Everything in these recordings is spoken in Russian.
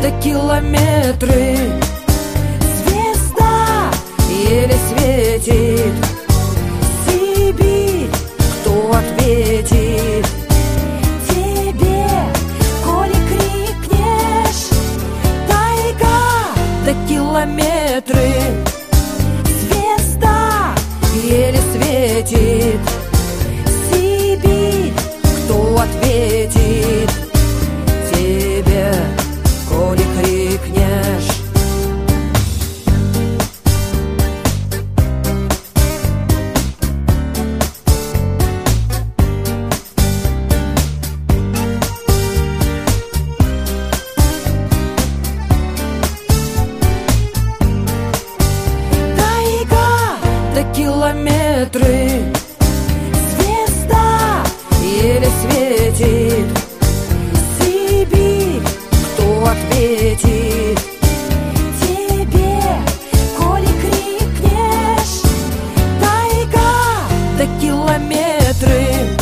до километры. Звезда еле светит. Сибирь, кто ответит тебе, коли крикнешь? Тайга до километры. Звезда еле светит. Сибирь, кто ответит тебе, коли крикнешь? Километры. Звезда еле светит. Сибирь, кто ответит тебе, коли крикнешь? Тайга до километры.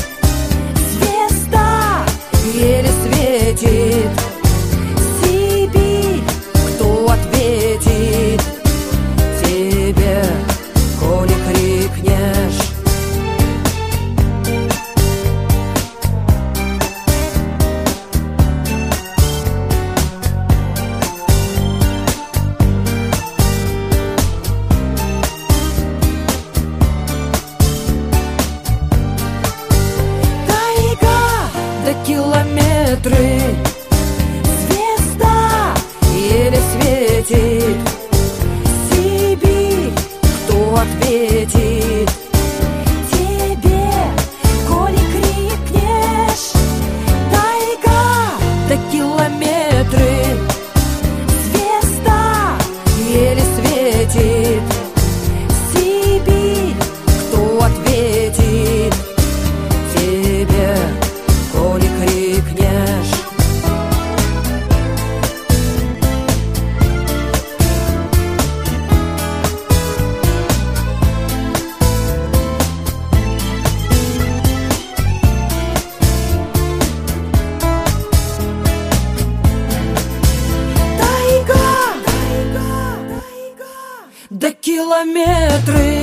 Звезда еле светит. Сибирь, кто ответит тебе, коли крикнешь? Тайга до километры. Звезда еле светит. Сибирь, кто ответит тебе, коли крикнешь? Тайга до километры. Звезда еле светит. Сибирь, кто ответит тебе, коли крикнешь? До километры.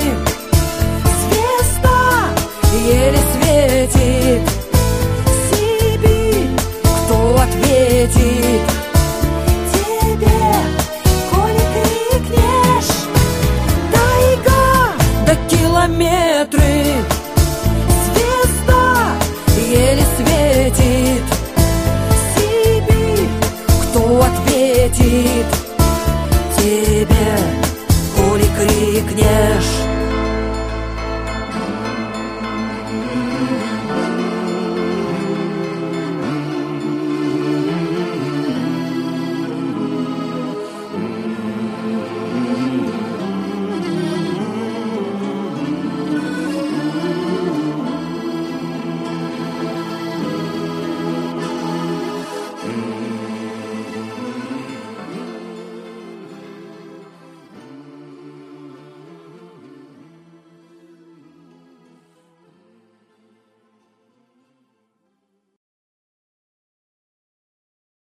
Звезда еле светит. Сибирь, кто ответит тебе, коли крикнешь? Тайга до километры. Звезда еле светит. Сибирь, кто ответит